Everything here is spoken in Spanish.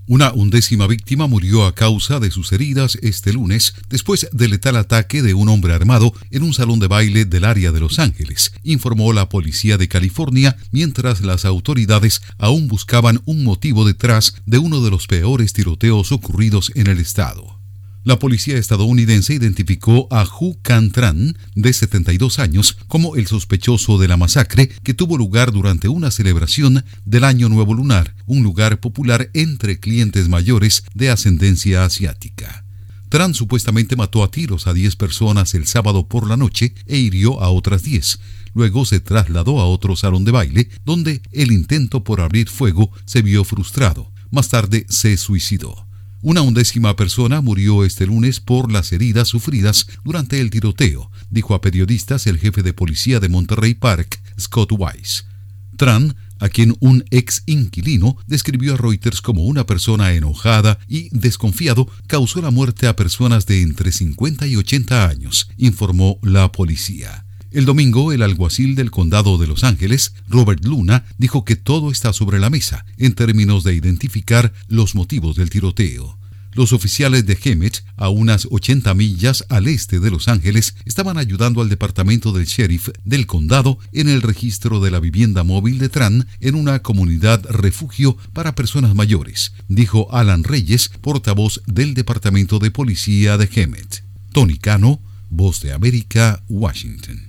Una 11ª víctima murió a causa de sus heridas este lunes después del letal ataque de un hombre armado en un salón de baile del área de Los Ángeles, informó la policía de California, mientras las autoridades aún buscaban un motivo detrás de uno de los peores tiroteos ocurridos en el estado. La policía estadounidense identificó a Hu Can Tran, de 72 años, como el sospechoso de la masacre que tuvo lugar durante una celebración del Año Nuevo Lunar, un lugar popular entre clientes mayores de ascendencia asiática. Tran supuestamente mató a tiros a 10 personas el sábado por la noche e hirió a otras 10. Luego se trasladó a otro salón de baile, donde el intento por abrir fuego se vio frustrado. Más tarde se suicidó. Una 11ª persona murió este lunes por las heridas sufridas durante el tiroteo, dijo a periodistas el jefe de policía de Monterey Park, Scott Wise. Tran, a quien un ex inquilino describió a Reuters como una persona enojada y desconfiado, causó la muerte a personas de entre 50 y 80 años, informó la policía. El domingo, el alguacil del condado de Los Ángeles, Robert Luna, dijo que todo está sobre la mesa en términos de identificar los motivos del tiroteo. Los oficiales de Hemet, a unas 80 millas al este de Los Ángeles, estaban ayudando al departamento del sheriff del condado en el registro de la vivienda móvil de Tran en una comunidad refugio para personas mayores, dijo Alan Reyes, portavoz del departamento de policía de Hemet. Tony Cano, Voz de América, Washington.